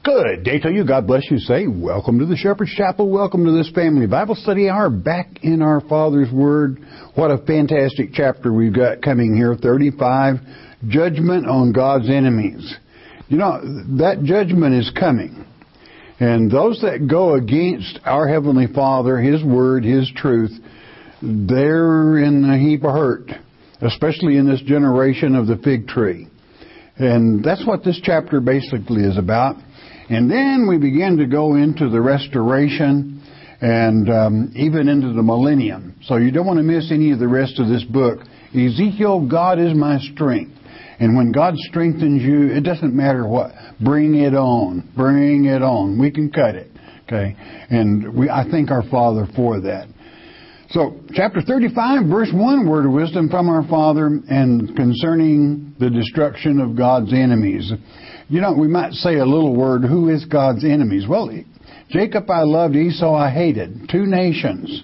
Good day to you. God bless you. Say, welcome to the Shepherd's Chapel. Welcome to this family Bible study hour back in our Father's Word. What a fantastic chapter we've got coming here. 35, Judgment on God's Enemies. You know, that judgment is coming. And those that go against our Heavenly Father, His Word, His truth, they're in a heap of hurt, especially in this generation of the fig tree. And that's what this chapter basically is about. And then we begin to go into the restoration and even into the millennium. So you don't want to miss any of the rest of this book. Ezekiel, God is my strength. And when God strengthens you, it doesn't matter what. Bring it on. Bring it on. We can cut it. Okay? And I thank our Father for that. So, chapter 35, verse 1, word of wisdom from our Father and concerning the destruction of God's enemies. You know, we might say a little word, who is God's enemies? Well, Jacob I loved, Esau I hated. Two nations.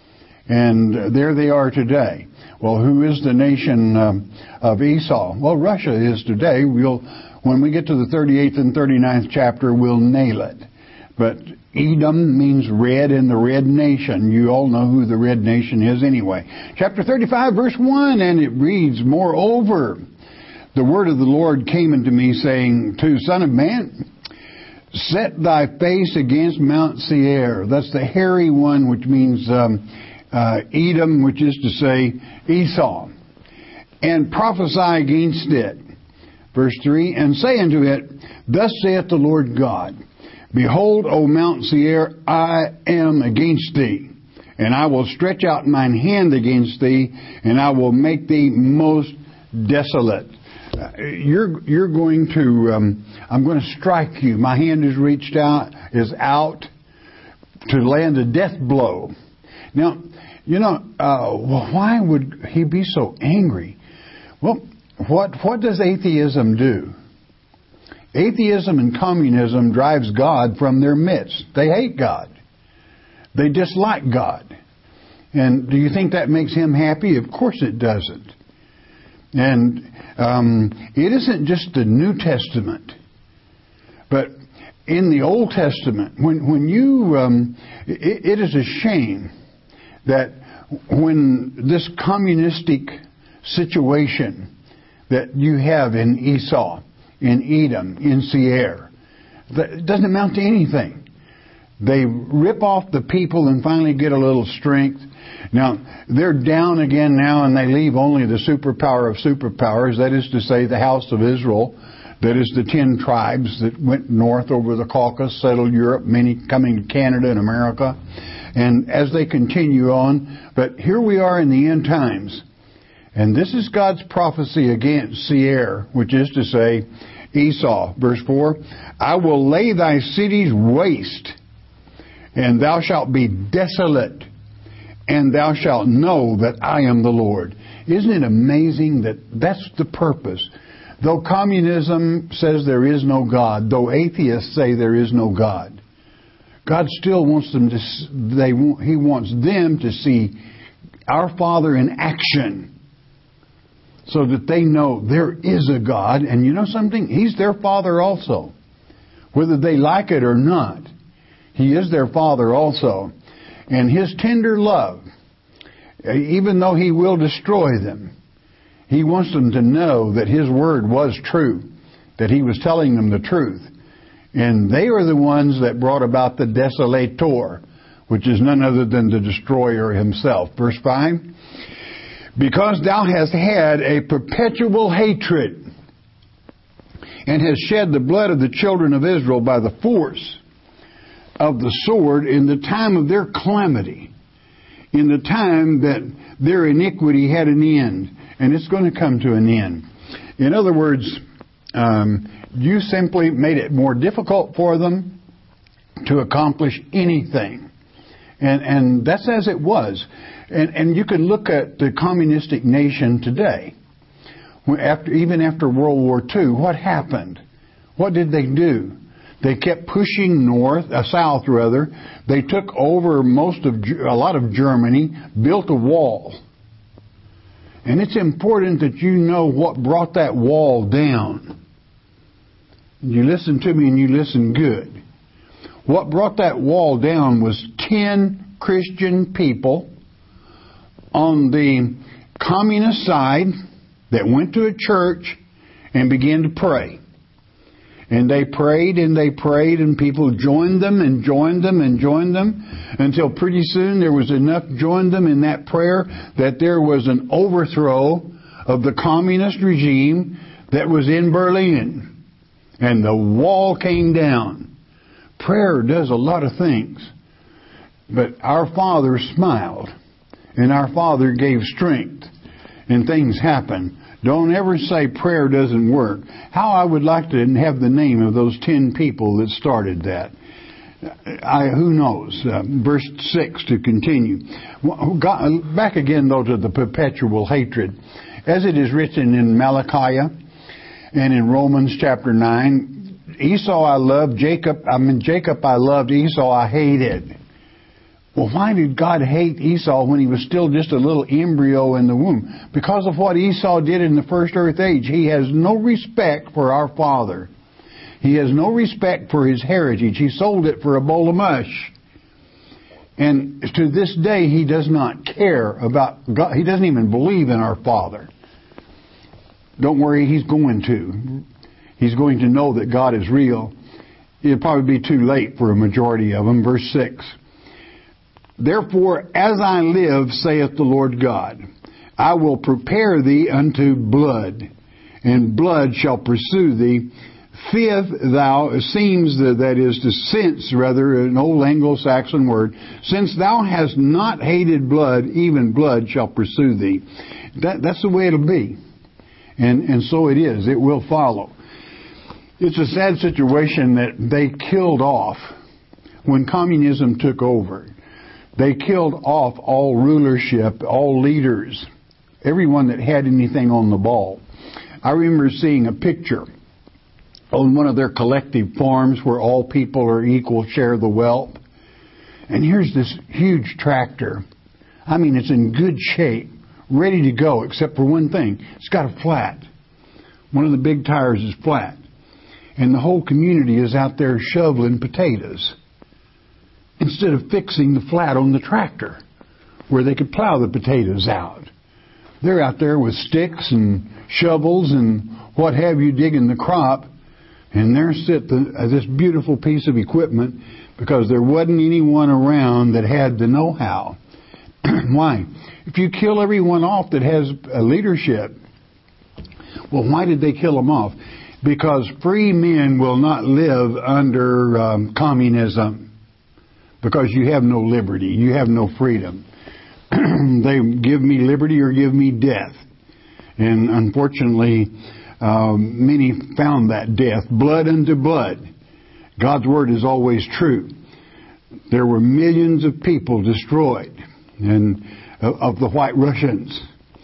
And there they are today. Well, who is the nation of Esau? Well, Russia is today. When we get to the 38th and 39th chapter, we'll nail it. But Edom means red in the red nation. You all know who the red nation is anyway. Chapter 35, verse 1, and it reads, Moreover, the word of the Lord came unto me, saying, To Son of Man, set thy face against Mount Seir. That's the hairy one, which means Edom, which is to say Esau. And prophesy against it. Verse 3, And say unto it, Thus saith the Lord God, Behold, O Mount Seir, I am against thee, and I will stretch out mine hand against thee, and I will make thee most desolate. You're going to, I'm going to strike you. My hand is reached out, is out to land a death blow. Now, you know, why would he be so angry? Well, what does atheism do? Atheism and communism drives God from their midst. They hate God. They dislike God. And do you think that makes him happy? Of course it doesn't. And it isn't just the New Testament, but in the Old Testament, when you, it is a shame that when this communistic situation that you have in Esau, in Edom, in Seir, it doesn't amount to anything. They rip off the people and finally get a little strength. Now, they're down again now, and they leave only the superpower of superpowers, that is to say the house of Israel, that is the 10 tribes that went north over the Caucasus, settled Europe, many coming to Canada and America. And as they continue on, but here we are in the end times. And this is God's prophecy against Seir, which is to say Esau. Verse 4, I will lay thy cities waste, and thou shalt be desolate, and thou shalt know that I am the Lord. Isn't it amazing that that's the purpose? Though communism says there is no God, though atheists say there is no God, God still wants them to. He wants them to see our Father in action, so that they know there is a God. And you know something? He's their Father also. Whether they like it or not, He is their Father also. And His tender love, even though He will destroy them, He wants them to know that His Word was true, that He was telling them the truth. And they are the ones that brought about the desolator, which is none other than the destroyer himself. Verse 5, Because thou hast had a perpetual hatred, and hast shed the blood of the children of Israel by the force of the sword in the time of their calamity, in the time that their iniquity had an end, and it's going to come to an end. In other words, you simply made it more difficult for them to accomplish anything. And that's as it was. And you can look at the communistic nation today. Even after World War II, what happened? What did they do? They kept pushing south. They took over a lot of Germany, built a wall. And it's important that you know what brought that wall down. You listen to me and you listen good. What brought that wall down was 10 Christian people on the communist side that went to a church and began to pray. And they prayed and they prayed, and people joined them and joined them and joined them, until pretty soon there was enough joined them in that prayer that there was an overthrow of the communist regime that was in Berlin. And the wall came down. Prayer does a lot of things. But our Father smiled, and our Father gave strength, and things happened. Don't ever say prayer doesn't work. How I would like to have the name of those 10 people that started that. Who knows? Verse 6 to continue. Back again, though, to the perpetual hatred. As it is written in Malachi and in Romans chapter 9, Esau I loved, Jacob I loved, Esau I hated. Well, why did God hate Esau when he was still just a little embryo in the womb? Because of what Esau did in the first earth age. He has no respect for our Father. He has no respect for his heritage. He sold it for a bowl of mush. And to this day, he does not care about God. He doesn't even believe in our Father. Don't worry, he's going to. He's going to know that God is real. It'll probably be too late for a majority of them. Verse 6. Therefore, as I live, saith the Lord God, I will prepare thee unto blood, and blood shall pursue thee. That is to since, rather, an old Anglo-Saxon word. Since thou hast not hated blood, even blood shall pursue thee. That's the way it'll be. And so it is. It will follow. It's a sad situation that they killed off when communism took over. They killed off all rulership, all leaders, everyone that had anything on the ball. I remember seeing a picture on one of their collective farms where all people are equal, share the wealth. And here's this huge tractor. I mean, it's in good shape, ready to go, except for one thing. It's got a flat. One of the big tires is flat. And the whole community is out there shoveling potatoes, instead of fixing the flat on the tractor where they could plow the potatoes out. They're out there with sticks and shovels and what have you, digging the crop, and there sits this beautiful piece of equipment because there wasn't anyone around that had the know-how. Why? If you kill everyone off that has a leadership, well, why did they kill them off? Because free men will not live under communism. Because you have no liberty. You have no freedom. They give me liberty or give me death. And unfortunately, many found that death. Blood unto blood. God's word is always true. There were millions of people destroyed, and of the White Russians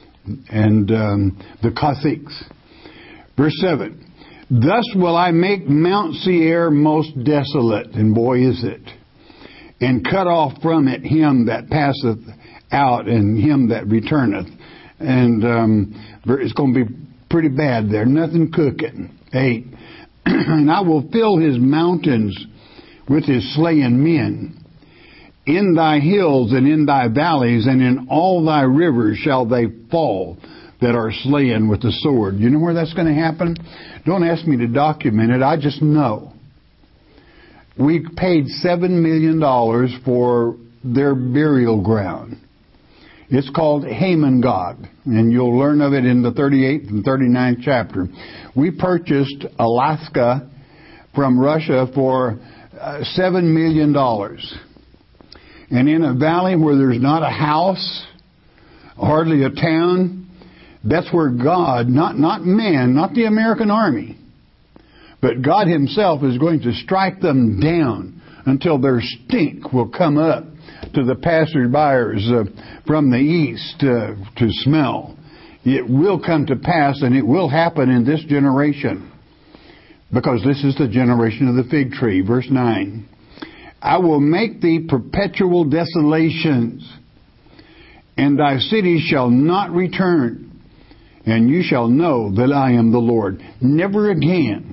and the Cossacks. Verse 7. Thus will I make Mount Seir most desolate, and boy is it, and cut off from it him that passeth out and him that returneth. And it's going to be pretty bad there. Nothing cooking. 8. And I will fill his mountains with his slain men. In thy hills and in thy valleys and in all thy rivers shall they fall that are slain with the sword. You know where that's going to happen? Don't ask me to document it. I just know. We paid $7 million for their burial ground. It's called Hamon-Gog, and you'll learn of it in the 38th and 39th chapter. We purchased Alaska from Russia for $7 million. And in a valley where there's not a house, hardly a town, that's where God, not man, not the American army, but God himself is going to strike them down until their stink will come up to the passerbyers from the east to smell. It will come to pass, and it will happen in this generation, because this is the generation of the fig tree. Verse 9. I will make thee perpetual desolations, and thy cities shall not return, and you shall know that I am the Lord. Never again.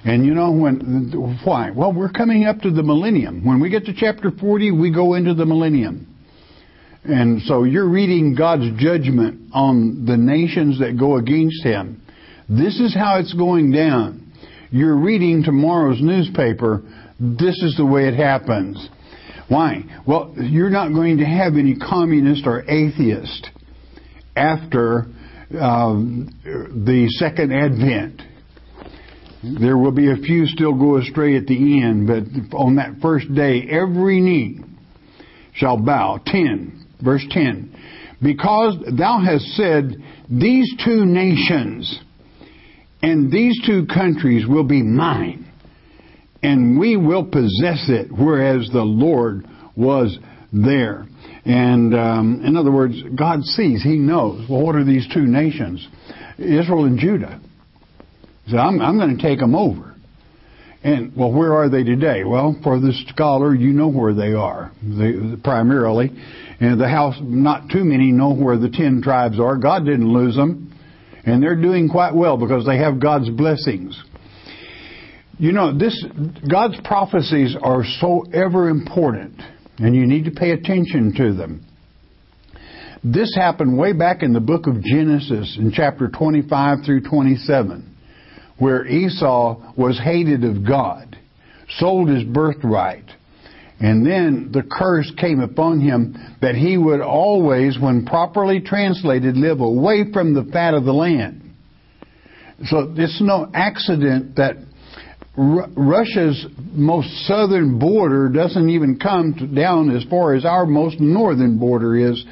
And you know why? Well, we're coming up to the millennium. When we get to chapter 40, we go into the millennium. And so you're reading God's judgment on the nations that go against Him. This is how it's going down. You're reading tomorrow's newspaper. This is the way it happens. Why? Well, you're not going to have any communist or atheist after the second advent. There will be a few still go astray at the end, but on that first day, every knee shall bow. 10, verse 10. Because thou hast said, these two nations and these two countries will be mine, and we will possess it, whereas the Lord was there. And in other words, God sees, He knows. Well, what are these two nations? Israel and Judah. He said, I'm going to take them over. And, well, where are they today? Well, for the scholar, you know where they are, primarily. And the house, not too many know where the 10 tribes are. God didn't lose them. And they're doing quite well because they have God's blessings. You know, God's prophecies are so ever important, and you need to pay attention to them. This happened way back in the book of Genesis in chapter 25 through 27. Where Esau was hated of God, sold his birthright, and then the curse came upon him that he would always, when properly translated, live away from the fat of the land. So it's no accident that Russia's most southern border doesn't even come down as far as our most northern border is,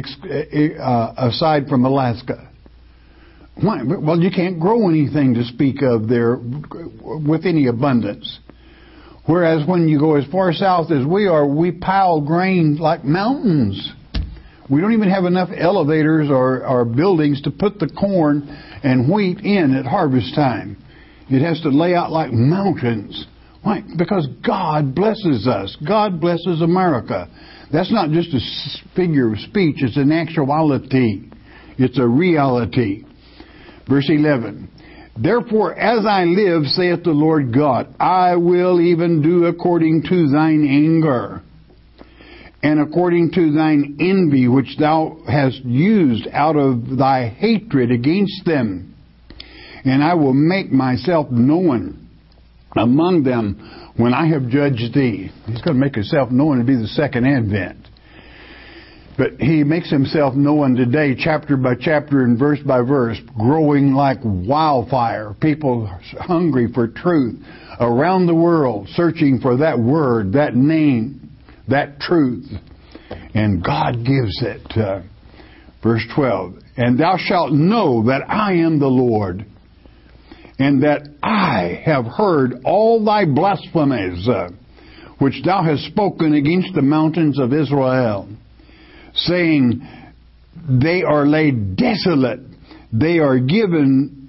aside from Alaska. Why? Well, you can't grow anything to speak of there with any abundance. Whereas when you go as far south as we are, we pile grain like mountains. We don't even have enough elevators or buildings to put the corn and wheat in at harvest time. It has to lay out like mountains. Why? Because God blesses us. God blesses America. That's not just a figure of speech. It's an actuality. It's a reality. Verse 11, therefore, as I live, saith the Lord God, I will even do according to thine anger, and according to thine envy, which thou hast used out of thy hatred against them. And I will make myself known among them when I have judged thee. He's going to make himself known to be the second advent. But He makes Himself known today, chapter by chapter and verse by verse, growing like wildfire. People hungry for truth around the world, searching for that word, that name, that truth. And God gives it. Verse 12, and thou shalt know that I am the Lord, and that I have heard all thy blasphemies, which thou hast spoken against the mountains of Israel, saying, they are laid desolate, they are given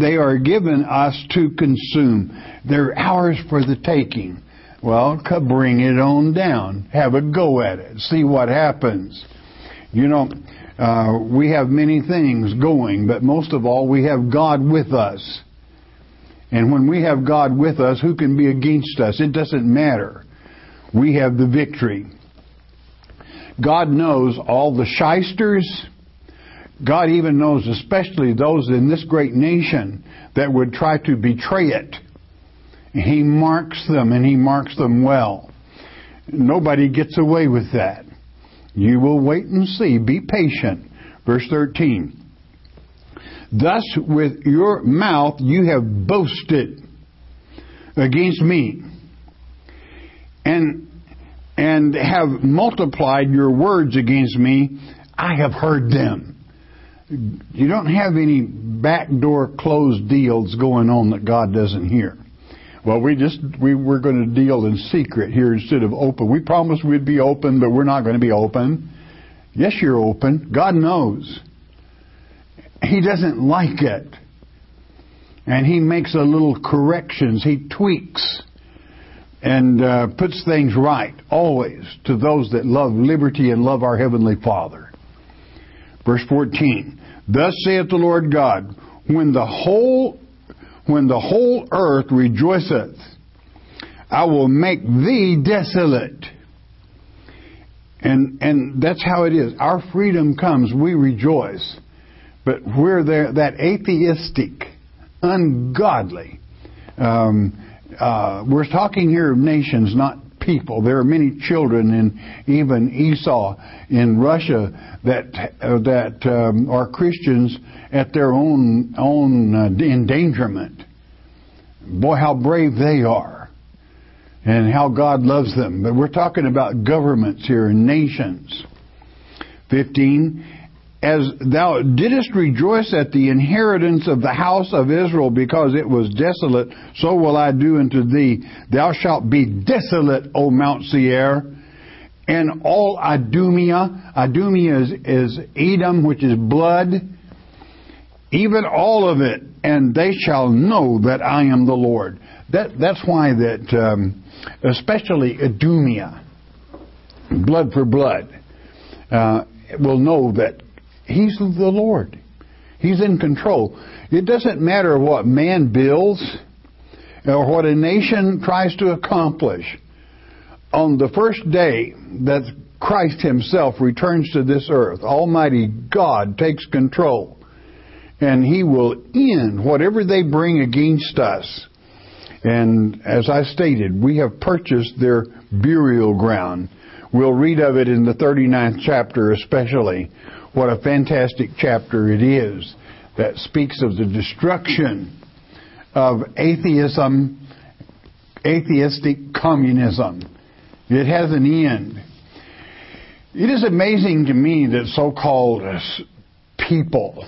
us to consume. They're ours for the taking. Well, bring it on down. Have a go at it. See what happens. You know, we have many things going, but most of all, we have God with us. And when we have God with us, who can be against us? It doesn't matter. We have the victory. God knows all the shysters. God even knows especially those in this great nation that would try to betray it. He marks them, and He marks them well. Nobody gets away with that. You will wait and see. Be patient. Verse 13. Thus with your mouth you have boasted against me, and have multiplied your words against me. I have heard them. You don't have any backdoor closed deals going on that God doesn't hear. Well, we're going to deal in secret here instead of open. We promised we'd be open, but we're not going to be open. Yes, you're open. God knows. He doesn't like it. And He makes a little corrections. He tweaks and puts things right, always, to those that love liberty and love our Heavenly Father. Verse 14, thus saith the Lord God, when the whole when the whole earth rejoiceth. I will make thee desolate. And that's how it is. Our freedom comes, we rejoice. But we're there, that atheistic, ungodly. We're talking here of nations, not people. There are many children, and even Esau in Russia that are Christians at their own endangerment. Boy, how brave they are, and how God loves them. But we're talking about governments here and nations. 15. As thou didst rejoice at the inheritance of the house of Israel, because it was desolate, so will I do unto thee. Thou shalt be desolate, O Mount Seir, and all Idumea. Idumea is Edom, which is blood, even all of it, and they shall know that I am the Lord. That's why that, especially Idumea, blood for blood, will know that He's the Lord. He's in control. It doesn't matter what man builds or what a nation tries to accomplish. On the first day that Christ Himself returns to this earth, Almighty God takes control, and He will end whatever they bring against us. And as I stated, we have purchased their burial ground. We'll read of it in the 39th chapter especially. What a fantastic chapter it is that speaks of the destruction of atheism, atheistic communism. It has an end. It is amazing to me that so-called people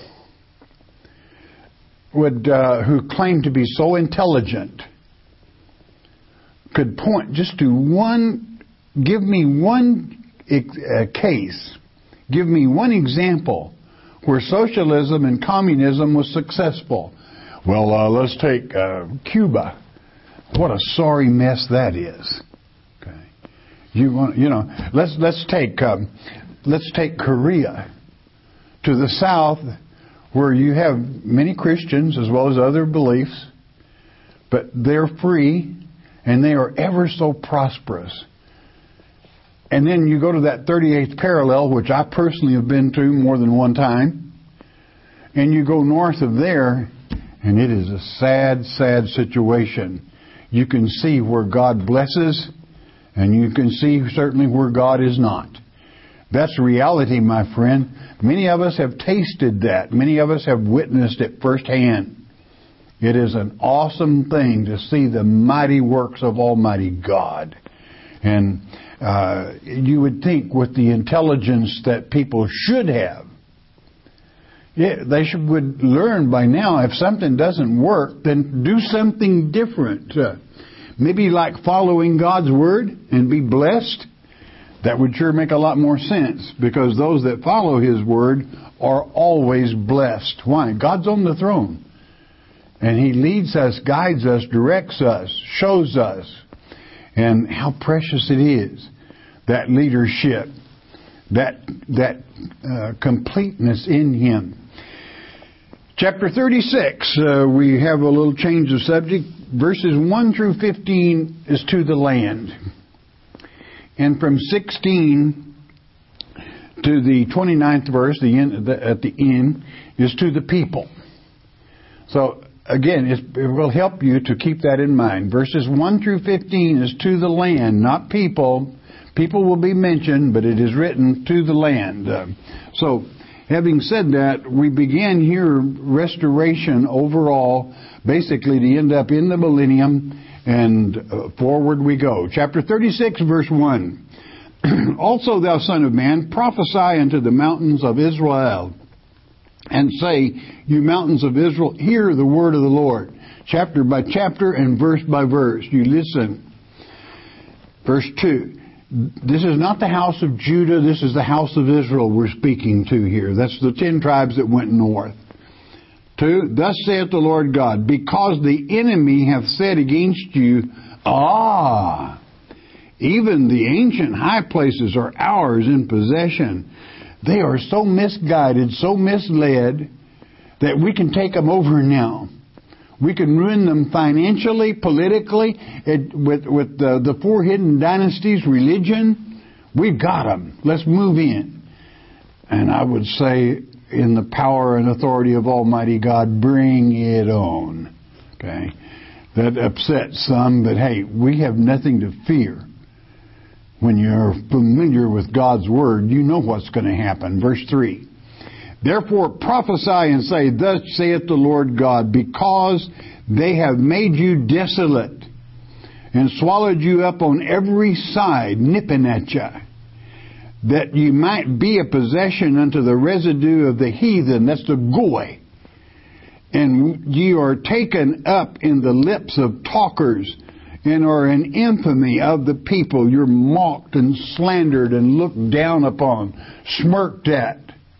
who claim to be so intelligent could point just to give me one case. Give me one example where socialism and communism was successful. Well, let's take Cuba. What a sorry mess that is. Okay, let's take Korea to the south, where you have many Christians as well as other beliefs, but they're free and they are ever so prosperous. And then you go to that 38th parallel, which I personally have been to more than one time, and you go north of there, and it is a sad, sad situation. You can see where God blesses, and you can see certainly where God is not. That's reality, my friend. Many of us have tasted that. Many of us have witnessed it firsthand. It is an awesome thing to see the mighty works of Almighty God. And you would think with the intelligence that people should have, they would learn by now, if something doesn't work, then do something different. Maybe like following God's Word and be blessed. That would sure make a lot more sense, because those that follow His Word are always blessed. Why? God's on the throne. And He leads us, guides us, directs us, shows us. And how precious it is, that leadership, that completeness in Him. Chapter 36, we have a little change of subject. Verses 1 through 15 is to the land. And from 16 to the 29th verse, at the end, is to the people. So, again, it will help you to keep that in mind. Verses 1 through 15 is to the land, not people. People will be mentioned, but it is written to the land. So, having said that, we began here restoration overall, basically to end up in the millennium, and forward we go. Chapter 36, verse 1. Also, thou son of man, prophesy unto the mountains of Israel, and say, you mountains of Israel, hear the word of the Lord. Chapter by chapter and verse by verse. You listen. Verse 2. This is not the house of Judah, this is the house of Israel we're speaking to here. That's the 10 tribes that went north. 2. Thus saith the Lord God, because the enemy hath said against you, even the ancient high places are ours in possession. They are so misguided, so misled, that we can take them over now. We can ruin them financially, politically, with the four hidden dynasties, religion. We've got them. Let's move in. And I would say, in the power and authority of Almighty God, bring it on. Okay? That upsets some, but hey, we have nothing to fear. When you're familiar with God's Word, you know what's going to happen. Verse 3. Therefore prophesy and say, Thus saith the Lord God, because they have made you desolate and swallowed you up on every side, nipping at you, that you might be a possession unto the residue of the heathen, that's the goy. And ye are taken up in the lips of talkers, and are an infamy of the people. You're mocked and slandered and looked down upon, smirked at.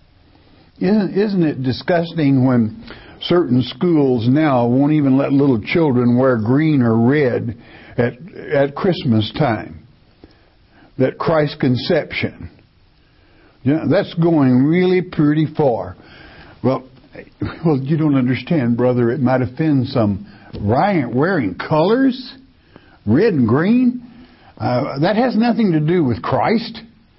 Isn't it disgusting when certain schools now won't even let little children wear green or red at Christmas time? That Christ's conception. Yeah, that's going really pretty far. Well, you don't understand, brother. It might offend some. Wearing colors, red and green, that has nothing to do with Christ.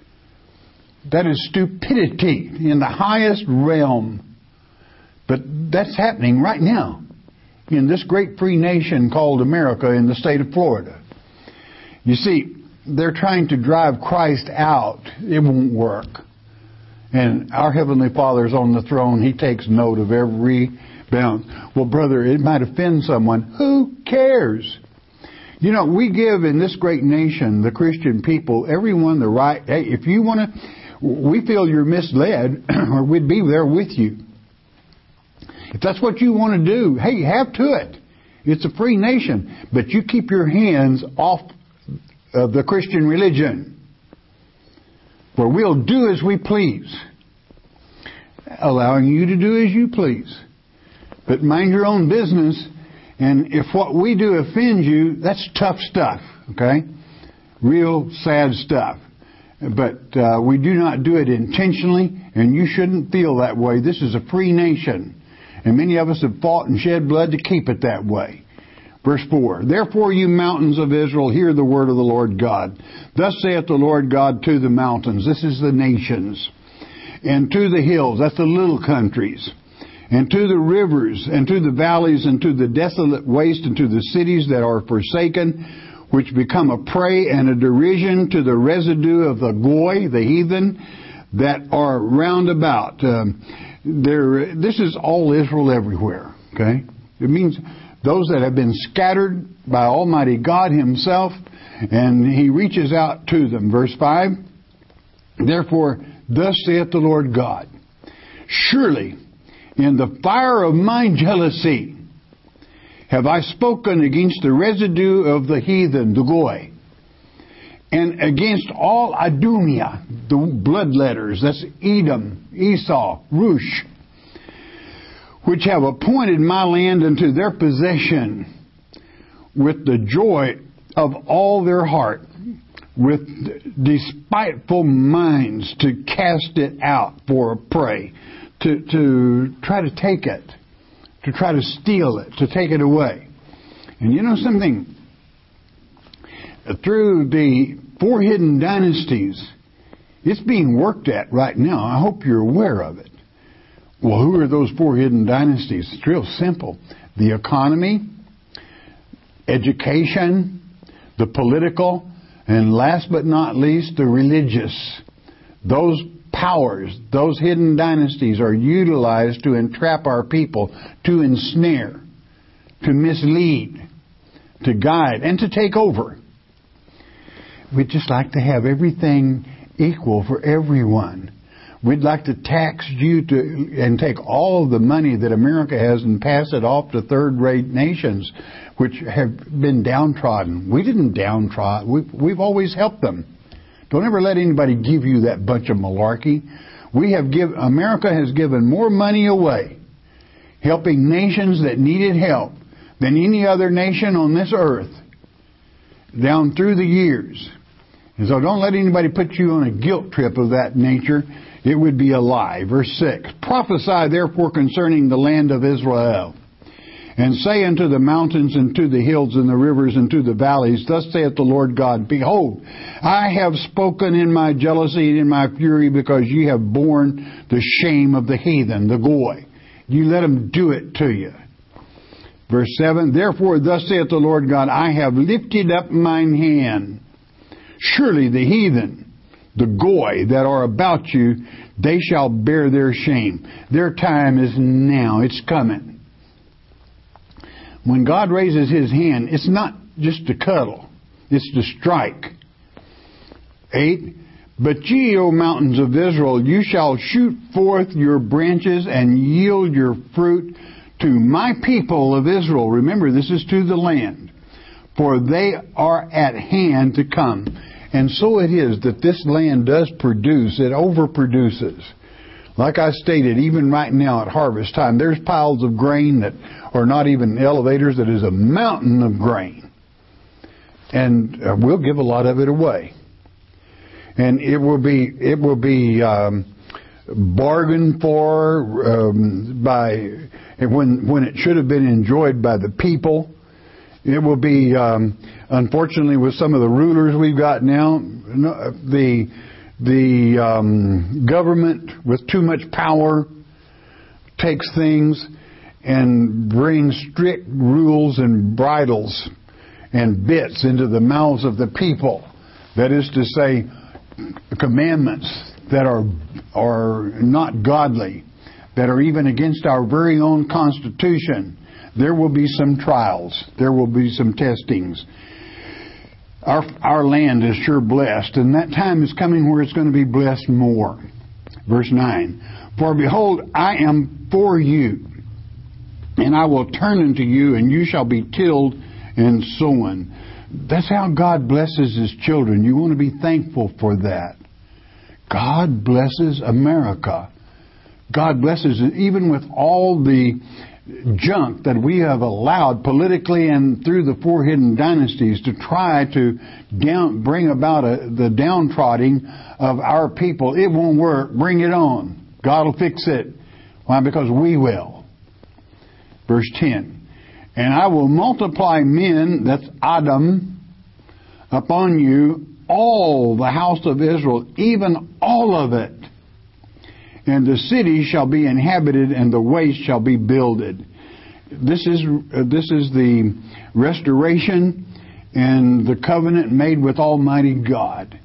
That is stupidity in the highest realm. But that's happening right now in this great free nation called America in the state of Florida. You see, they're trying to drive Christ out. It won't work. And our Heavenly Father's on the throne. He takes note of every bounce. Well, brother, it might offend someone. Who cares? You know, we give in this great nation, the Christian people, everyone the right. Hey, if you want to, we feel you're misled, or we'd be there with you. If that's what you want to do, hey, have to it. It's a free nation. But you keep your hands off of the Christian religion. For we'll do as we please. Allowing you to do as you please. But mind your own business. And if what we do offends you, that's tough stuff. Okay? Real sad stuff. But we do not do it intentionally. And you shouldn't feel that way. This is a free nation. And many of us have fought and shed blood to keep it that way. Verse 4, Therefore, you mountains of Israel, hear the word of the Lord God. Thus saith the Lord God to the mountains, this is the nations, and to the hills, that's the little countries, and to the rivers, and to the valleys, and to the desolate waste, and to the cities that are forsaken, which become a prey and a derision to the residue of the goy, the heathen, that are round about. This is all Israel everywhere, okay? It means those that have been scattered by Almighty God Himself, and He reaches out to them. Verse 5, Therefore, thus saith the Lord God, Surely, in the fire of my jealousy, have I spoken against the residue of the heathen, the goy, and against all Idumea, the bloodletters, that's Edom, Esau, Rush, which have appointed my land unto their possession with the joy of all their heart, with despiteful minds to cast it out for a prey, to try to take it, to try to steal it, to take it away. And you know something? Through the four hidden dynasties, it's being worked at right now. I hope you're aware of it. Well, who are those four hidden dynasties? It's real simple. The economy, education, the political, and last but not least, the religious. Those powers, those hidden dynasties are utilized to entrap our people, to ensnare, to mislead, to guide, and to take over. We'd just like to have everything equal for everyone. We'd like to tax you and take all of the money that America has and pass it off to third-rate nations, which have been downtrodden. We didn't downtrod. We've always helped them. Don't ever let anybody give you that bunch of malarkey. America has given more money away, helping nations that needed help, than any other nation on this earth, down through the years. And so don't let anybody put you on a guilt trip of that nature. It would be a lie. Verse 6, Prophesy therefore concerning the land of Israel, And say unto the mountains and to the hills and the rivers and to the valleys, Thus saith the Lord God, Behold, I have spoken in my jealousy and in my fury, because ye have borne the shame of the heathen, the goy. You let them do it to you. Verse 7, Therefore thus saith the Lord God, I have lifted up mine hand. Surely the heathen, the goy that are about you, they shall bear their shame. Their time is now. It's coming. When God raises His hand, it's not just to cuddle. It's to strike. 8, But ye, O mountains of Israel, you shall shoot forth your branches and yield your fruit to my people of Israel. Remember, this is to the land. For they are at hand to come. And so it is that this land does produce. It overproduces. Like I stated, even right now at harvest time, there's piles of grain that are not even elevators. That is a mountain of grain. And we'll give a lot of it away. And it will be bargained for by when it should have been enjoyed by the people. It will be, unfortunately, with some of the rulers we've got now, the government with too much power takes things and brings strict rules and bridles and bits into the mouths of the people. That is to say, commandments that are not godly, that are even against our very own Constitution. There will be some trials. There will be some testings. Our land is sure blessed, and that time is coming where it's going to be blessed more. Verse 9, For behold, I am for you, and I will turn unto you, and you shall be tilled and sown. That's how God blesses His children. You want to be thankful for that. God blesses America. God blesses it, even with all the junk that we have allowed politically and through the four hidden dynasties to try to bring about the downtrodden of our people. It won't work. Bring it on. God will fix it. Why? Because we will. Verse 10. And I will multiply men, that's Adam, upon you, all the house of Israel, even all of it. And the city shall be inhabited, and the waste shall be builded. This is the restoration and the covenant made with Almighty God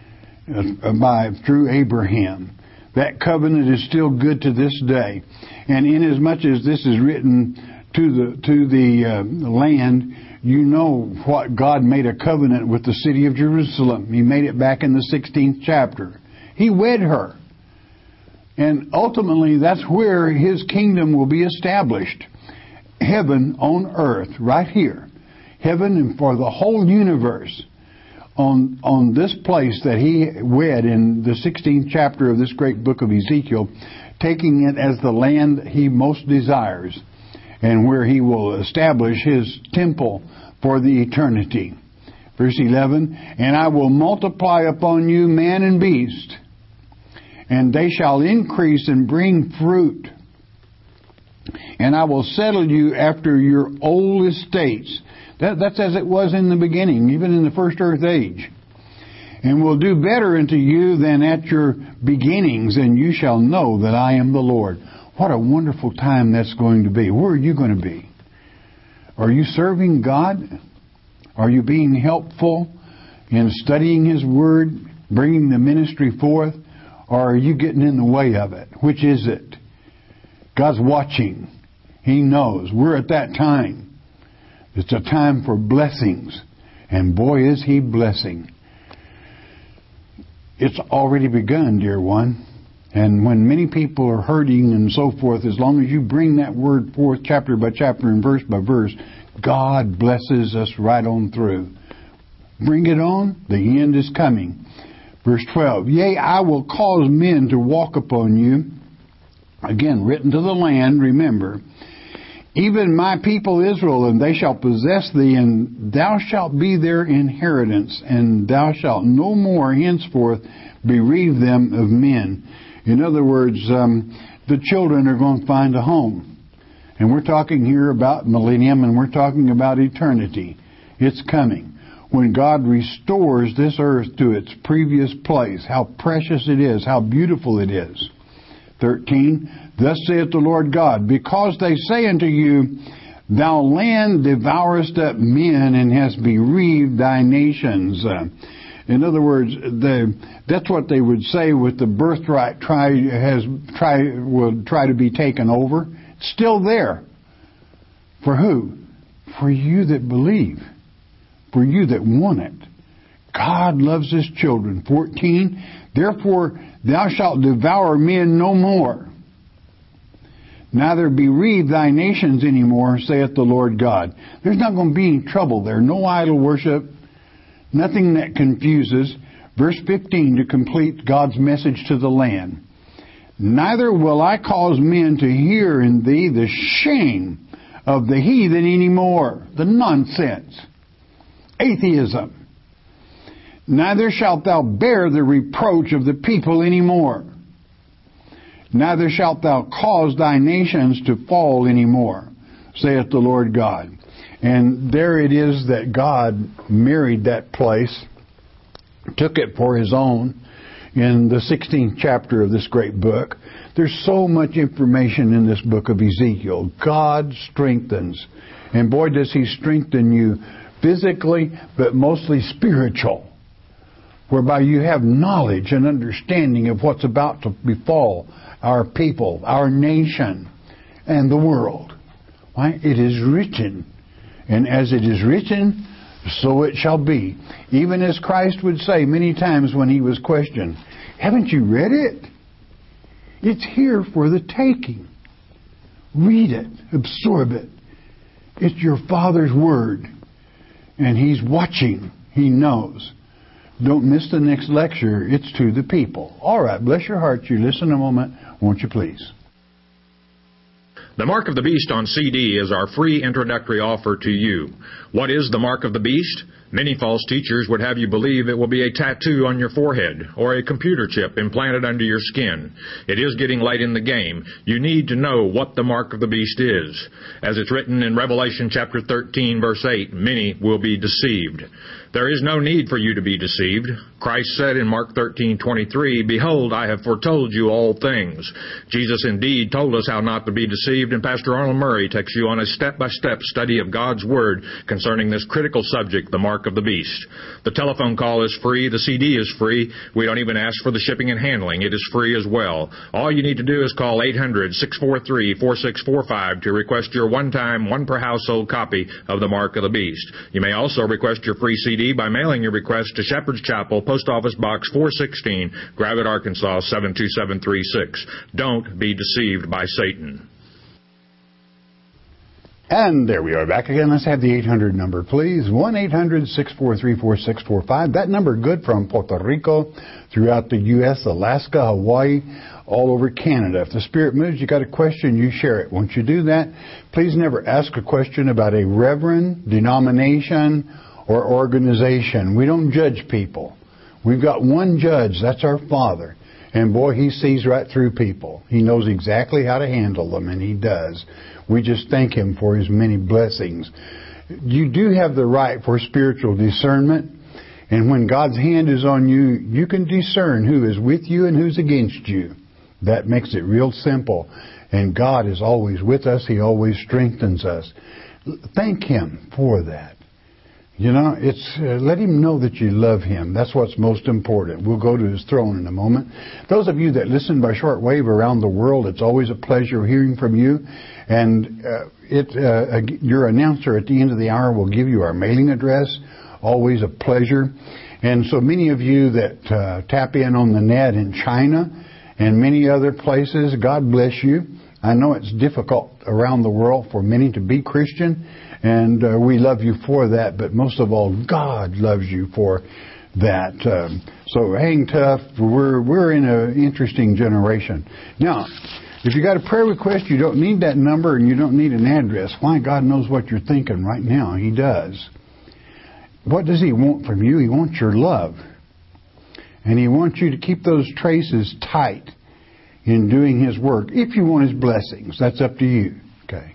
through Abraham. That covenant is still good to this day. And inasmuch as this is written to the land, you know what God made a covenant with the city of Jerusalem. He made it back in the 16th chapter. He wed her. And ultimately, that's where His kingdom will be established. Heaven on earth, right here. Heaven and for the whole universe on this place that He wed in the 16th chapter of this great book of Ezekiel, taking it as the land He most desires and where He will establish His temple for the eternity. Verse 11, And I will multiply upon you man and beast, and they shall increase and bring fruit. And I will settle you after your old estates. That's as it was in the beginning, even in the first earth age. And will do better unto you than at your beginnings, and you shall know that I am the Lord. What a wonderful time that's going to be. Where are you going to be? Are you serving God? Are you being helpful in studying His Word, bringing the ministry forth? Or are you getting in the way of it? Which is it? God's watching. He knows. We're at that time. It's a time for blessings. And boy, is He blessing. It's already begun, dear one. And when many people are hurting and so forth, as long as you bring that word forth chapter by chapter and verse by verse, God blesses us right on through. Bring it on. The end is coming. Verse 12, Yea, I will cause men to walk upon you. Again, written to the land, remember. Even my people Israel, and they shall possess thee, and thou shalt be their inheritance, and thou shalt no more henceforth bereave them of men. In other words, the children are going to find a home. And we're talking here about millennium, and we're talking about eternity. It's coming. When God restores this earth to its previous place, how precious it is, how beautiful it is. 13, thus saith the Lord God, because they say unto you, Thou land devourest up men and hast bereaved thy nations. In other words, that's what they would say with the birthright will try to be taken over. It's still there. For who? For you that believe. For you that want it. God loves His children. 14, therefore thou shalt devour men no more. Neither bereave thy nations anymore, saith the Lord God. There's not going to be any trouble there. No idol worship. Nothing that confuses. Verse 15 to complete God's message to the land. Neither will I cause men to hear in thee the shame of the heathen anymore. The nonsense. Atheism. Neither shalt thou bear the reproach of the people anymore. Neither shalt thou cause thy nations to fall anymore, saith the Lord God. And there it is that God married that place, took it for His own, in the 16th chapter of this great book. There's so much information in this book of Ezekiel. God strengthens. And boy, does He strengthen you physically, but mostly spiritual, whereby you have knowledge and understanding of what's about to befall our people, our nation, and the world. Why? It is written. And as it is written, so it shall be. Even as Christ would say many times when He was questioned, haven't you read it? It's here for the taking. Read it. Absorb it. It's your Father's Word. And He's watching. He knows. Don't miss the next lecture. It's to the people. All right. Bless your heart. You listen a moment, won't you please? The Mark of the Beast on CD is our free introductory offer to you. What is the Mark of the Beast? Many false teachers would have you believe it will be a tattoo on your forehead or a computer chip implanted under your skin. It is getting late in the game. You need to know what the Mark of the Beast is. As it's written in Revelation chapter 13, verse 8, many will be deceived. There is no need for you to be deceived. Christ said in Mark 13:23, Behold, I have foretold you all things. Jesus indeed told us how not to be deceived, and Pastor Arnold Murray takes you on a step-by-step study of God's Word concerning this critical subject, the Mark of the Beast. The telephone call is free. The CD is free. We don't even ask for the shipping and handling. It is free as well. All you need to do is call 800-643-4645 to request your one-time, one-per-household copy of the Mark of the Beast. You may also request your free CD by mailing your request to Shepherd's Chapel, Post Office Box 416, Gravette, Arkansas 72736. Don't be deceived by Satan. And there we are back again. Let's have the 800 number, please. 1-800-643-4645. That number good from Puerto Rico, throughout the U.S., Alaska, Hawaii, all over Canada. If the Spirit moves, you got a question, you share it. Once you do that, please never ask a question about a reverend, denomination, or organization. We don't judge people. We've got one judge. That's our Father. And boy, He sees right through people. He knows exactly how to handle them, and He does. We just thank Him for His many blessings. You do have the right for spiritual discernment. And when God's hand is on you, you can discern who is with you and who's against you. That makes it real simple. And God is always with us. He always strengthens us. Thank Him for that. You know, let Him know that you love Him. That's what's most important. We'll go to His throne in a moment. Those of you that listen by shortwave around the world, it's always a pleasure hearing from you. And your announcer at the end of the hour will give you our mailing address. Always a pleasure. And so many of you that tap in on the net in China and many other places, God bless you. I know it's difficult around the world for many to be Christian, and we love you for that, but most of all, God loves you for that. So hang tough. We're in an interesting generation. Now, if you got a prayer request, you don't need that number and you don't need an address. Why? God knows what you're thinking right now. He does. What does He want from you? He wants your love. And He wants you to keep those traces tight in doing His work. If you want His blessings, that's up to you. Okay.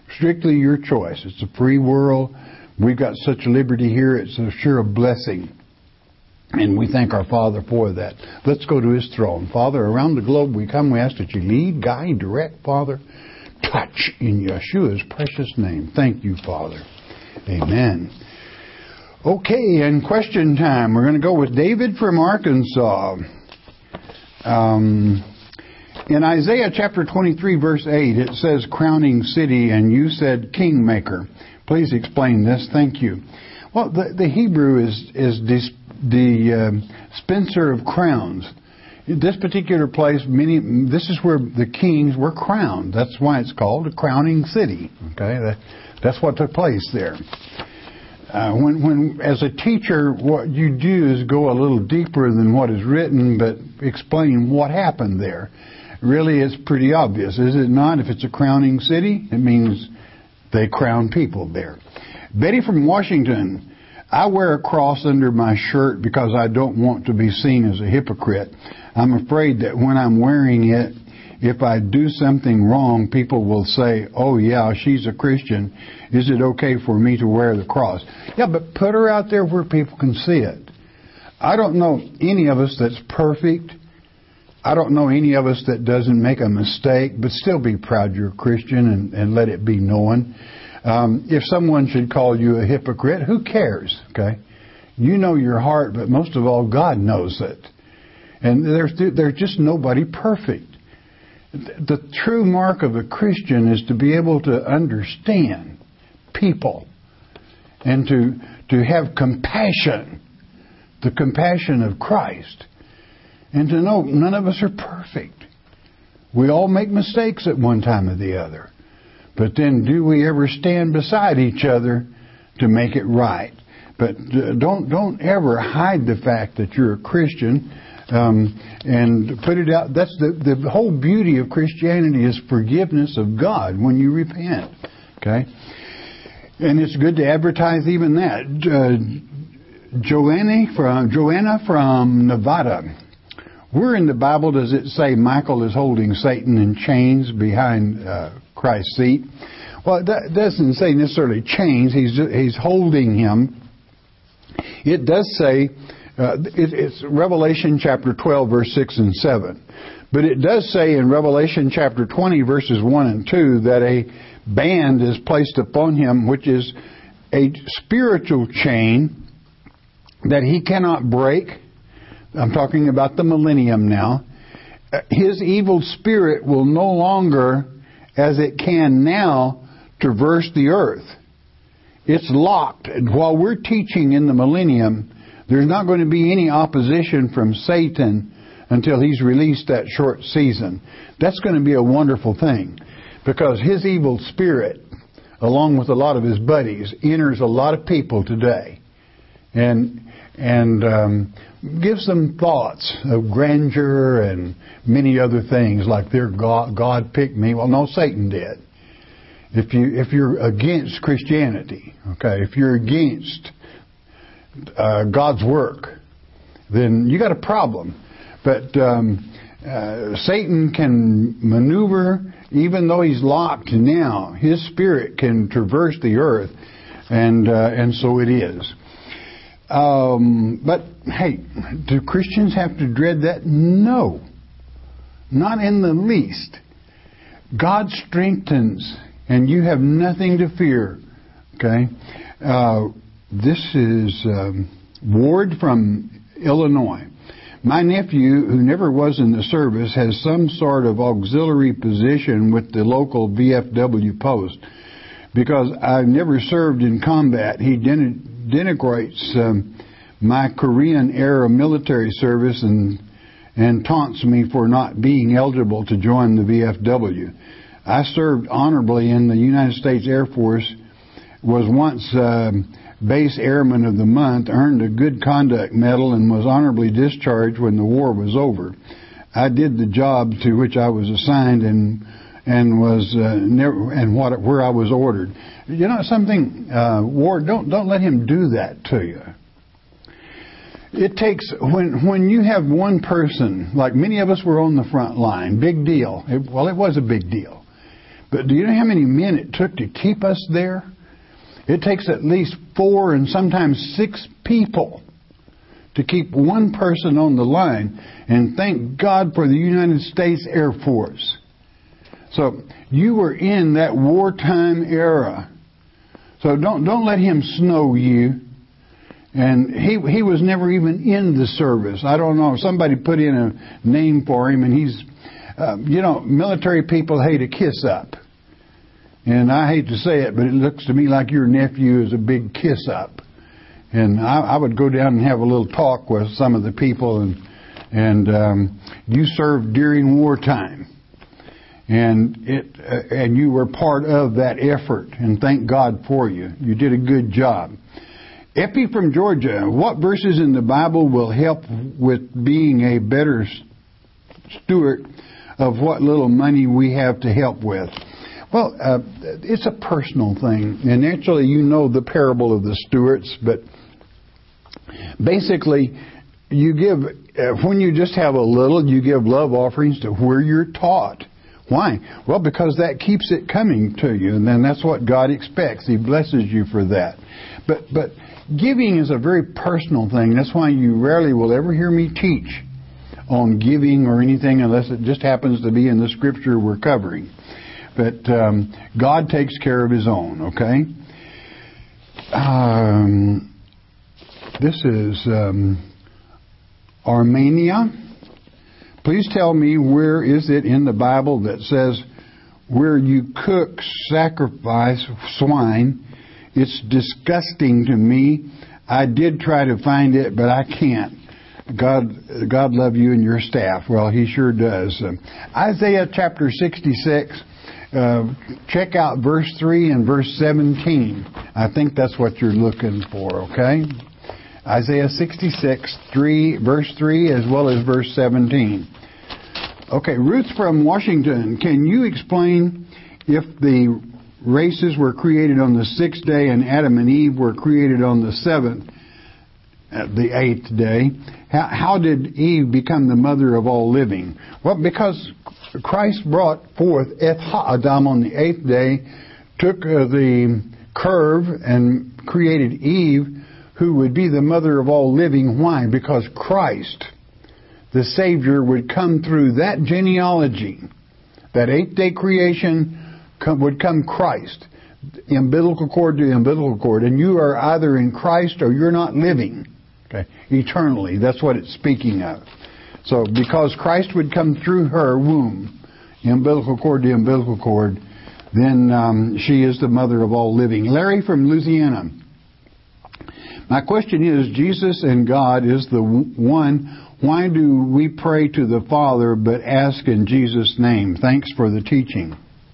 strictly your choice. It's a free world. We've got such liberty here. It's a sure blessing. And we thank our Father for that. Let's go to His throne. Father, around the globe we come. We ask that you lead, guide, direct, Father. Touch in Yeshua's precious name. Thank you, Father. Amen. Okay, and question time. We're going to go with David from Arkansas. In Isaiah chapter 23, verse 8, it says crowning city, and you said kingmaker. Please explain this. Thank you. Well, the Hebrew is the dispenser of crowns. In this particular place, this is where the kings were crowned. That's why it's called a crowning city. Okay, that's what took place there. When as a teacher, what you do is go a little deeper than what is written, but explain what happened there. Really, it's pretty obvious, is it not? If it's a crowning city, it means they crown people there. Betty from Washington. I wear a cross under my shirt because I don't want to be seen as a hypocrite. I'm afraid that when I'm wearing it, if I do something wrong, people will say, oh yeah, she's a Christian. Is it okay for me to wear the cross? Yeah, but put her out there where people can see it. I don't know any of us that's perfect. I don't know any of us that doesn't make a mistake, but still be proud you're a Christian and let it be known. If someone should call you a hypocrite, who cares? Okay, you know your heart, but most of all, God knows it. And there's just nobody perfect. The true mark of a Christian is to be able to understand people and to have compassion, the compassion of Christ, and to know none of us are perfect. We all make mistakes at one time or the other. But then do we ever stand beside each other to make it right? But don't ever hide the fact that you're a Christian and put it out. That's the whole beauty of Christianity is forgiveness of God when you repent. Okay? And it's good to advertise even that. Joanna from Nevada. Where in the Bible does it say Michael is holding Satan in chains behind Christ's seat? Well, that doesn't say necessarily chains. He's holding him. It does say, it's Revelation chapter 12, verse 6 and 7. But it does say in Revelation chapter 20, verses 1 and 2, that a band is placed upon him, which is a spiritual chain that he cannot break. I'm talking about the millennium now. His evil spirit will no longer, as it can now, traverse the earth. It's locked. And while we're teaching in the millennium, there's not going to be any opposition from Satan until he's released that short season. That's going to be a wonderful thing, because his evil spirit, along with a lot of his buddies, enters a lot of people today. And gives them thoughts of grandeur and many other things, like their God picked me. Well, no, Satan did. If you're against Christianity, okay, if you're against God's work, then you got a problem. But Satan can maneuver, even though he's locked now. His spirit can traverse the earth, and so it is. But, hey, do Christians have to dread that? No. Not in the least. God strengthens, and you have nothing to fear. Okay? This is Ward from Illinois. My nephew, who never was in the service, has some sort of auxiliary position with the local VFW post. Because I've never served in combat, he denigrates my Korean-era military service and taunts me for not being eligible to join the VFW. I served honorably in the United States Air Force, was once Base Airman of the Month, earned a Good Conduct Medal, and was honorably discharged when the war was over. I did the job to which I was assigned and was where I was ordered. You know something, Ward, don't let him do that to you. It takes, when you have one person, like many of us were on the front line, big deal. It was a big deal. But do you know how many men it took to keep us there? It takes at least 4 and sometimes 6 people to keep one person on the line. And thank God for the United States Air Force. So you were in that wartime era. So don't let him snow you. And he was never even in the service. I don't know. Somebody put in a name for him, and he's, military people hate a kiss up. And I hate to say it, but it looks to me like your nephew is a big kiss up. And I would go down and have a little talk with some of the people, and you served during wartime. And you were part of that effort, and thank God for you. You did a good job. Epi from Georgia, what verses in the Bible will help with being a better steward of what little money we have to help with? Well, it's a personal thing, and actually you know the parable of the stewards, but basically you give, when you just have a little, you give love offerings to where you're taught. Why? Well, because that keeps it coming to you, and then that's what God expects. He blesses you for that. But giving is a very personal thing. That's why you rarely will ever hear me teach on giving or anything unless it just happens to be in the scripture we're covering. But God takes care of His own, okay? This is Armenia. Please tell me, where is it in the Bible that says where you sacrifice swine? It's disgusting to me. I did try to find it, but I can't. God love you and your staff. Well, He sure does. Isaiah chapter 66, check out verse 3 and verse 17. I think that's what you're looking for, okay? Isaiah 66, verse 3 as well as verse 17. Okay, Ruth from Washington, can you explain if the races were created on the 6th day and Adam and Eve were created on the 7th, the 8th day, how did Eve become the mother of all living? Well, because Christ brought forth Adam on the 8th day, took the curve and created Eve, who would be the mother of all living. Why? Because Christ, the Savior, would come through that genealogy. That 8th day creation would come Christ. Umbilical cord to umbilical cord. And you are either in Christ or you're not living. Okay, eternally. That's what it's speaking of. So because Christ would come through her womb, umbilical cord to umbilical cord, then she is the mother of all living. Larry from Louisiana. My question is, Jesus and God is the one. Why do we pray to the Father but ask in Jesus' name? Thanks for the teaching.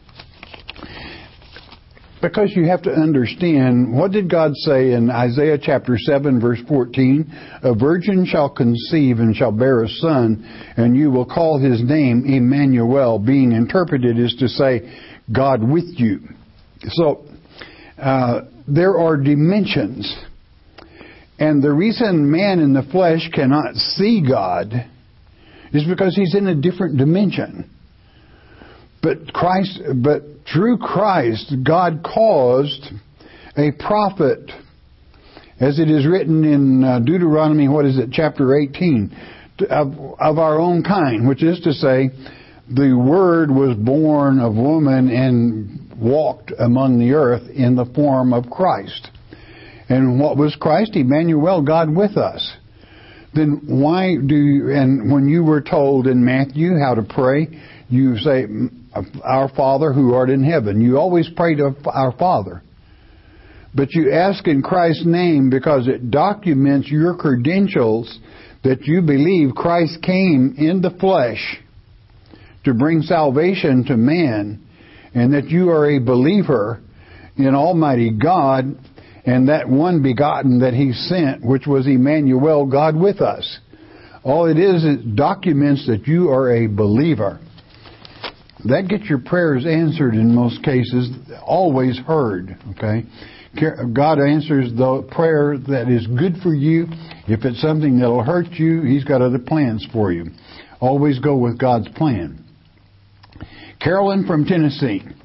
Because you have to understand, what did God say in Isaiah chapter 7 verse 14? A virgin shall conceive and shall bear a son, and you will call his name Emmanuel. Being interpreted is to say, God with you. So, there are dimensions. And the reason man in the flesh cannot see God is because he's in a different dimension. But through Christ, God caused a prophet, as it is written in Deuteronomy, chapter 18, of our own kind, which is to say, the Word was born of woman and walked among the earth in the form of Christ. And what was Christ? Emmanuel, God with us. Then why do you, and when you were told in Matthew how to pray, you say, Our Father who art in heaven. You always pray to our Father. But you ask in Christ's name because it documents your credentials that you believe Christ came in the flesh to bring salvation to man, and that you are a believer in Almighty God, and that one begotten that He sent, which was Emmanuel, God with us. All it is, it documents that you are a believer. That gets your prayers answered in most cases, always heard, okay? God answers the prayer that is good for you. If it's something that will hurt you, He's got other plans for you. Always go with God's plan. Carolyn from Tennessee.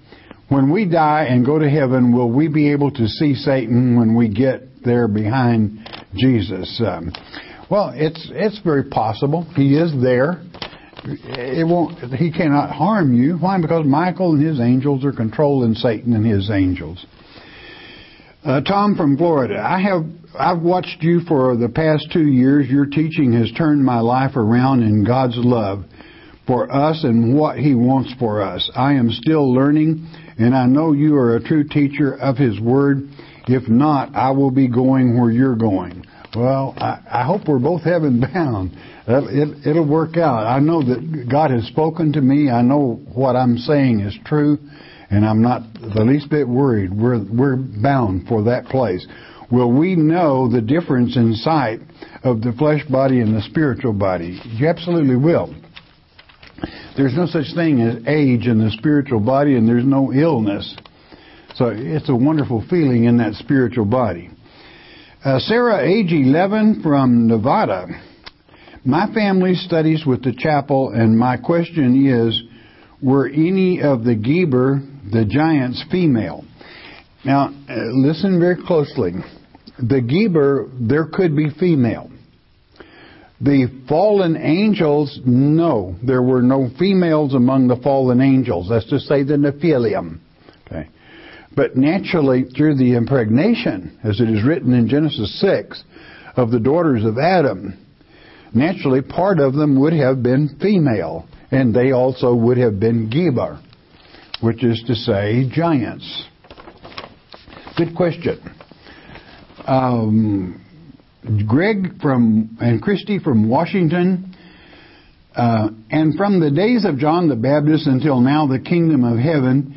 when we die and go to heaven, will we be able to see Satan when we get there behind Jesus? Well, it's very possible. He is there. He cannot harm you. Why? Because Michael and his angels are controlling Satan and his angels. Tom from Florida. I've watched you for the past 2 years. Your teaching has turned my life around in God's love for us and what He wants for us. I am still learning, and I know you are a true teacher of His Word. If not, I will be going where you're going. Well, I hope we're both heaven bound. It'll work out. I know that God has spoken to me. I know what I'm saying is true, and I'm not the least bit worried. We're bound for that place. Will we know the difference in sight of the flesh body and the spiritual body? You absolutely will. There's no such thing as age in the spiritual body, and there's no illness. So it's a wonderful feeling in that spiritual body. Sarah, age 11, from Nevada. My family studies with the chapel, and my question is, were any of the Geber, the giants, female? Now, listen very closely. The Geber, there could be female. The fallen angels, no. There were no females among the fallen angels. That's to say the Nephilim. Okay. But naturally, through the impregnation, as it is written in Genesis 6, of the daughters of Adam, naturally part of them would have been female, and they also would have been Geber, which is to say giants. Good question. Greg and Christy from Washington. And from the days of John the Baptist until now, the kingdom of heaven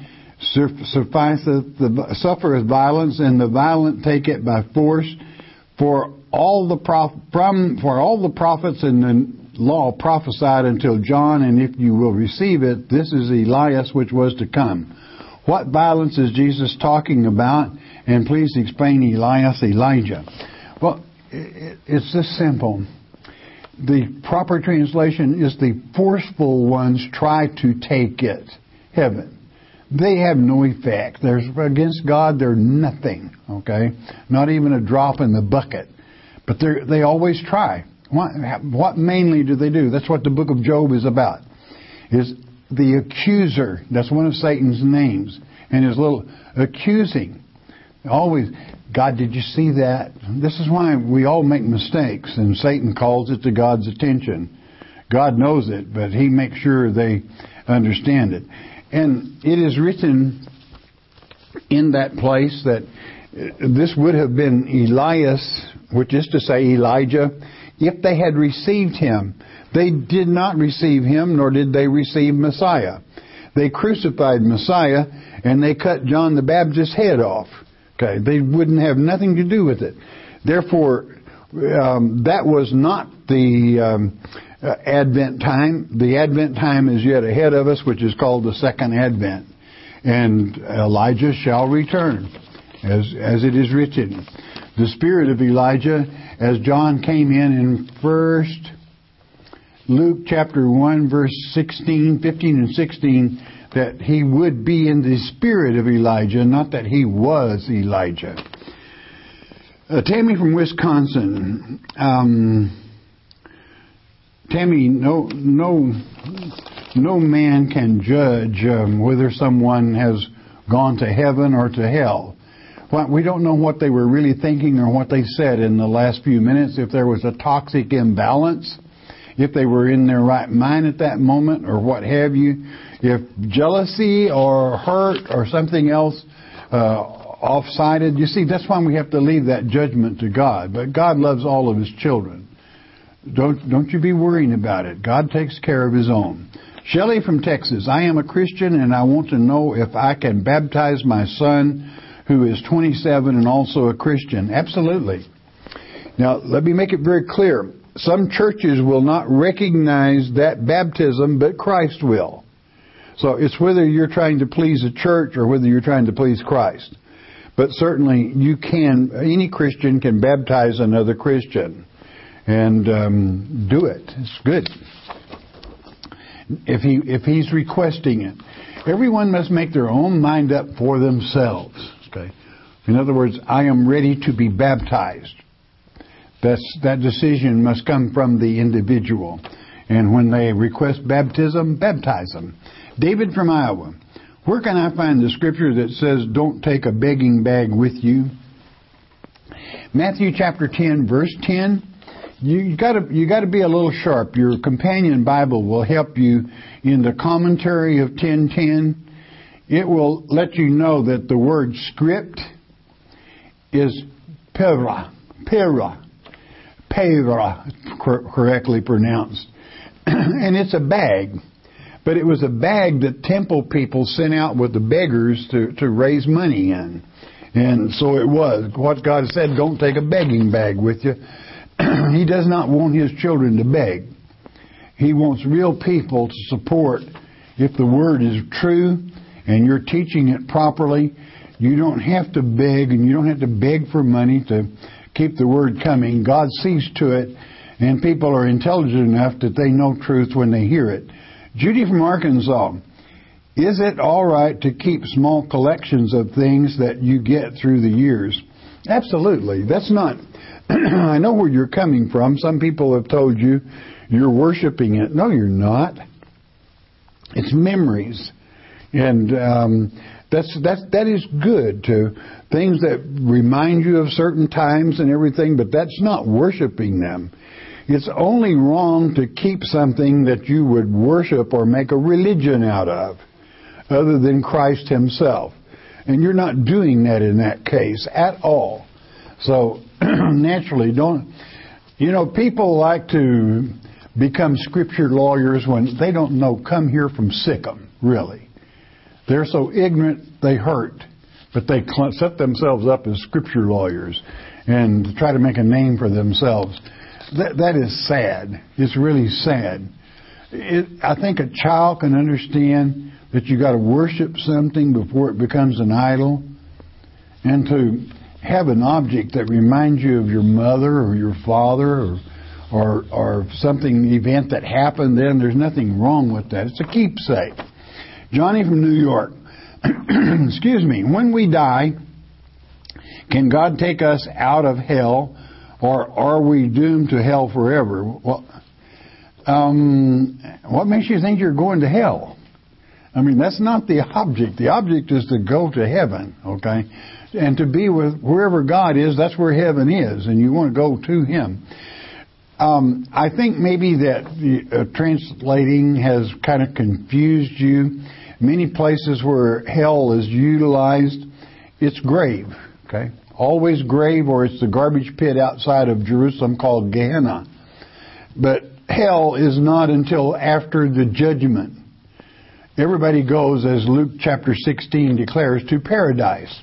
suffereth violence, and the violent take it by force. For all the prophets in the law prophesied until John, and if you will receive it, this is Elias which was to come. What violence is Jesus talking about? And please explain Elias, Elijah. Well, it's this simple. The proper translation is the forceful ones try to take it. Heaven. They have no effect. Against God, they're nothing. Okay? Not even a drop in the bucket. But they always try. What mainly do they do? That's what the book of Job is about. Is the accuser. That's one of Satan's names. And his little accusing. Always, God, did you see that? This is why we all make mistakes, and Satan calls it to God's attention. God knows it, but He makes sure they understand it. And it is written in that place that this would have been Elias, which is to say Elijah, if they had received him. They did not receive him, nor did they receive Messiah. They crucified Messiah, and they cut John the Baptist's head off. Okay, they wouldn't have nothing to do with it. Therefore, that was not the Advent time. The Advent time is yet ahead of us, which is called the Second Advent. And Elijah shall return, as it is written. The spirit of Elijah, as John came in first Luke chapter 1, verse 15 and 16, that he would be in the spirit of Elijah, not that he was Elijah. Tammy from Wisconsin. Tammy, no man can judge whether someone has gone to heaven or to hell. Well, we don't know what they were really thinking or what they said in the last few minutes, if there was a toxic imbalance, if they were in their right mind at that moment, or what have you. If jealousy or hurt or something else off-sided, you see, that's why we have to leave that judgment to God. But God loves all of His children. Don't you be worrying about it. God takes care of His own. Shelley from Texas. I am a Christian, and I want to know if I can baptize my son, who is 27 and also a Christian. Absolutely. Now, let me make it very clear. Some churches will not recognize that baptism, but Christ will. So it's whether you're trying to please a church or whether you're trying to please Christ. But certainly any Christian can baptize another Christian. And do it. It's good. If he's requesting it. Everyone must make their own mind up for themselves. Okay. In other words, I am ready to be baptized. That decision must come from the individual. And when they request baptism, baptize them. David from Iowa. Where can I find the scripture that says, don't take a begging bag with you? Matthew chapter 10, verse 10. You got to be a little sharp. Your companion Bible will help you in the commentary of 10:10. It will let you know that the word script is pera, correctly pronounced. And it's a bag. But it was a bag that temple people sent out with the beggars to raise money in. And so it was. What God said, don't take a begging bag with you. He does not want His children to beg. He wants real people to support. If the Word is true and you're teaching it properly, you don't have to beg, and you don't have to beg for money to keep the Word coming. God sees to it, and people are intelligent enough that they know truth when they hear it. Judy from Arkansas. Is it all right to keep small collections of things that you get through the years? Absolutely. That's not... I know where you're coming from. Some people have told you you're worshiping it. No, you're not. It's memories. And that is good, to things that remind you of certain times and everything, but that's not worshiping them. It's only wrong to keep something that you would worship or make a religion out of, other than Christ Himself. And you're not doing that in that case at all. So, naturally, people like to become scripture lawyers when they don't know. Come here from Sikkim, really. They're so ignorant, they hurt. But they set themselves up as scripture lawyers and try to make a name for themselves. That is sad. It's really sad. I think a child can understand that you got to worship something before it becomes an idol, and to have an object that reminds you of your mother or your father or something, event that happened then. There's nothing wrong with that. It's a keepsake. Johnny from New York. Excuse me. When we die, can God take us out of hell, or are we doomed to hell forever? Well, what makes you think you're going to hell? I mean, that's not the object. The object is to go to heaven, okay? And to be with wherever God is, that's where heaven is, and you want to go to Him. I think maybe that translating has kind of confused you. Many places where hell is utilized, it's grave, okay? Always grave, or it's the garbage pit outside of Jerusalem called Gehenna. But hell is not until after the judgment. Everybody goes, as Luke chapter 16 declares, to paradise.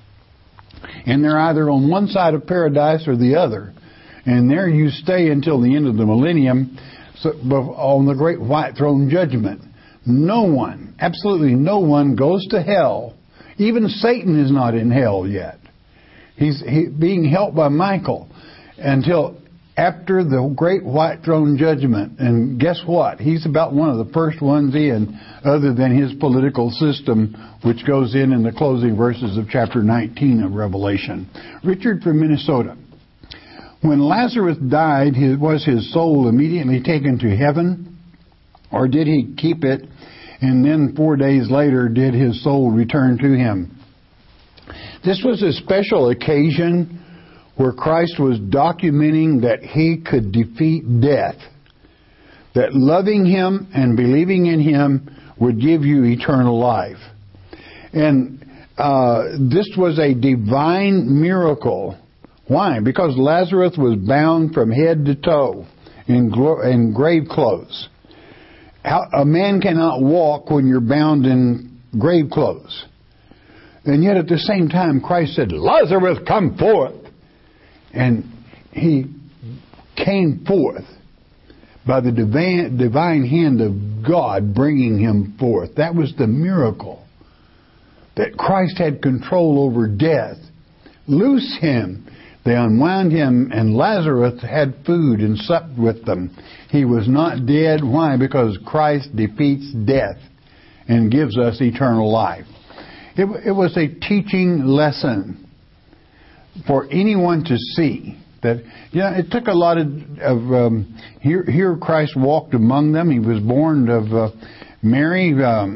And they're either on one side of paradise or the other. And there you stay until the end of the millennium, on the great white throne judgment. No one, absolutely no one, goes to hell. Even Satan is not in hell yet. He's being helped by Michael until after the great white throne judgment. And guess what? He's about one of the first ones in, other than his political system, which goes in the closing verses of chapter 19 of Revelation. Richard from Minnesota. When Lazarus died, was his soul immediately taken to heaven, or did he keep it, and then 4 days later did his soul return to him? This was a special occasion where Christ was documenting that He could defeat death, that loving Him and believing in Him would give you eternal life. And this was a divine miracle. Why? Because Lazarus was bound from head to toe in grave clothes. A man cannot walk when you're bound in grave clothes. And yet at the same time, Christ said, Lazarus, come forth. And he came forth by the divine hand of God bringing him forth. That was the miracle. That Christ had control over death. Loose him. They unwound him, and Lazarus had food and supped with them. He was not dead. Why? Because Christ defeats death. and gives us eternal life. It was a teaching lesson for anyone to see that, it took a lot of here Christ walked among them. He was born of Mary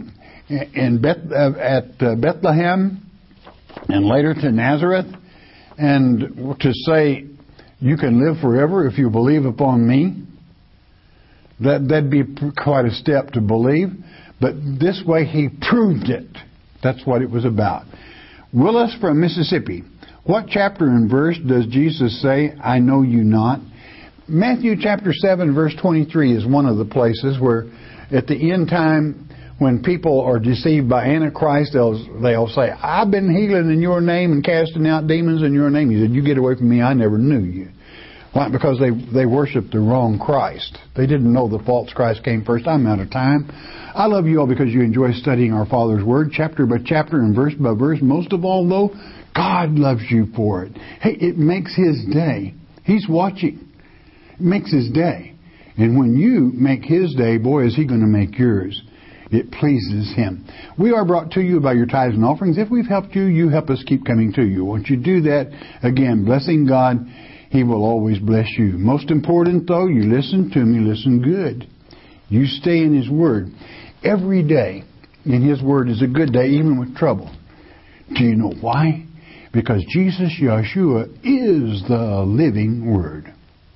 at Bethlehem and later to Nazareth. And to say, you can live forever if you believe upon me, that'd be quite a step to believe. But this way he proved it. That's what it was about. Willis from Mississippi. What chapter and verse does Jesus say, I know you not? Matthew chapter 7 verse 23 is one of the places where at the end time when people are deceived by Antichrist, they'll say, I've been healing in your name and casting out demons in your name. He said, you get away from me, I never knew you. Why? Because they worshiped the wrong Christ. They didn't know the false Christ came first. I'm out of time. I love you all because you enjoy studying our Father's Word, chapter by chapter and verse by verse. Most of all, though, God loves you for it. Hey, it makes His day. He's watching. It makes His day. And when you make His day, boy, is He going to make yours. It pleases Him. We are brought to you by your tithes and offerings. If we've helped you, you help us keep coming to you. Once you do that, again, blessing God, He will always bless you. Most important, though, you listen to Him, you listen good. You stay in His Word. Every day in His Word is a good day, even with trouble. Do you know why? Because Jesus, Yeshua, is the living Word.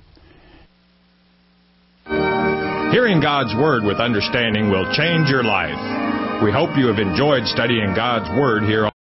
Hearing God's Word with understanding will change your life. We hope you have enjoyed studying God's Word here on